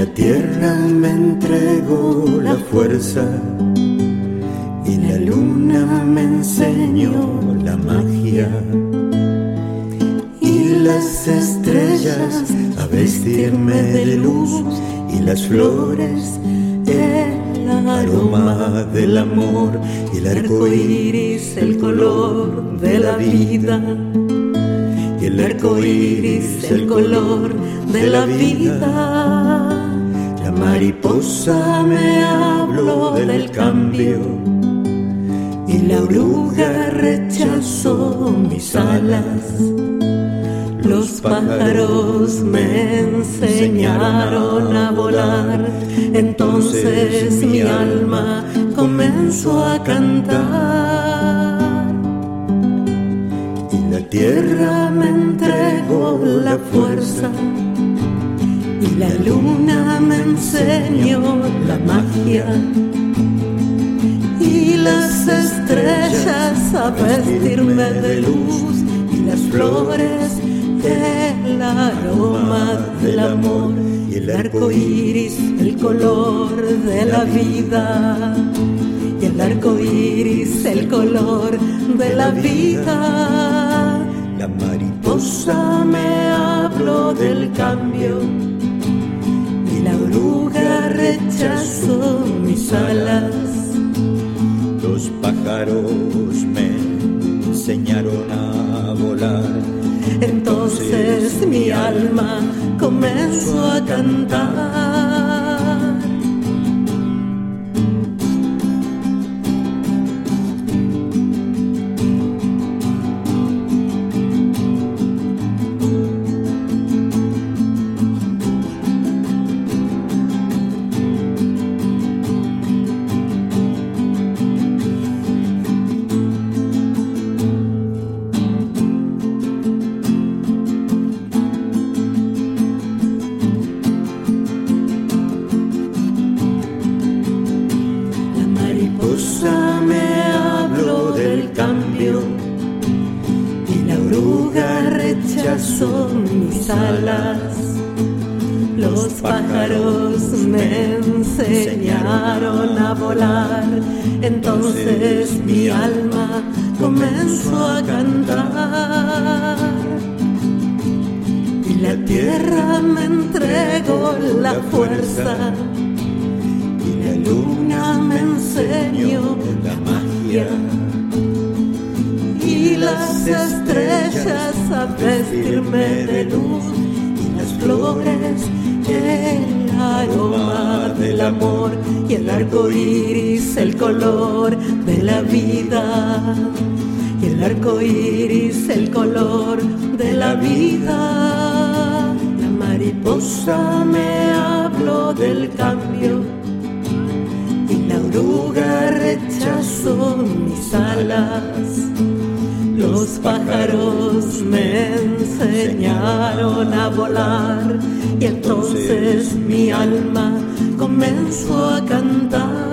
La tierra me entregó la fuerza y la luna me enseñó la magia y las estrellas a vestirme de luz y las flores el aroma del amor y el arco iris el color de la vida y el arco iris el color de la vida. La mariposa me habló del cambio y la oruga rechazó mis alas. Los pájaros me enseñaron a volar, entonces mi alma comenzó a cantar. Y la tierra me entregó la fuerza y la luna me enseñó la magia y las estrellas a vestirme de luz y las flores el aroma del amor y el arco iris el color de la vida y el arco iris el color de la vida. La mariposa me habló del cambio y la oruga rechazó mis alas. Los pájaros me enseñaron a volar, entonces mi alma comenzó a cantar. Me habló del cambio y la oruga rechazó mis alas. Los pájaros me enseñaron a volar, entonces mi alma comenzó a cantar. Y la tierra me entregó la fuerza y la luna me enseñó la magia y las estrellas a vestirme de luz y las flores el aroma del amor y el arco iris el color de la vida y el arco iris el color de la vida. La mariposa me habló del cambio y la oruga rechazó mis alas. Los pájaros me enseñaron a volar y entonces mi alma comenzó a cantar.